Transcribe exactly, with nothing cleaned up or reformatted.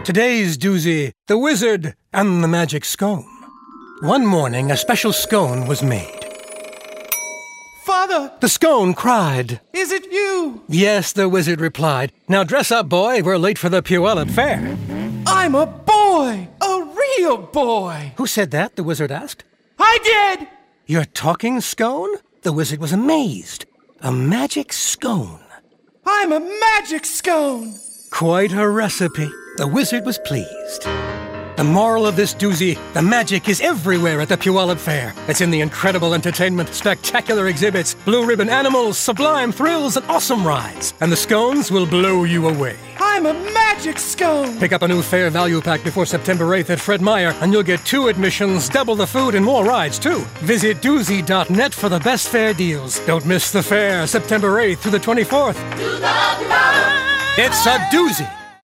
Today's doozy, the wizard and the magic scone. One morning, a special scone was made. Father! The scone cried. Is it you? Yes, the wizard replied. Now dress up, boy. We're late for the Puyallup Fair. I'm a boy! A real boy! Who said that? The wizard asked. I did! You're talking scone? The wizard was amazed. A magic scone. I'm a magic scone! Quite a recipe. The wizard was pleased. The moral of this doozy, the magic is everywhere at the Puyallup Fair. It's in the incredible entertainment, spectacular exhibits, blue ribbon animals, sublime thrills, and awesome rides. And the scones will blow you away. I'm a magic scone! Pick up a new fair value pack before September eighth at Fred Meyer, and you'll get two admissions, double the food, and more rides, too. Visit doozy dot net for the best fair deals. Don't miss the fair, September eighth through the twenty-fourth. It's a doozy!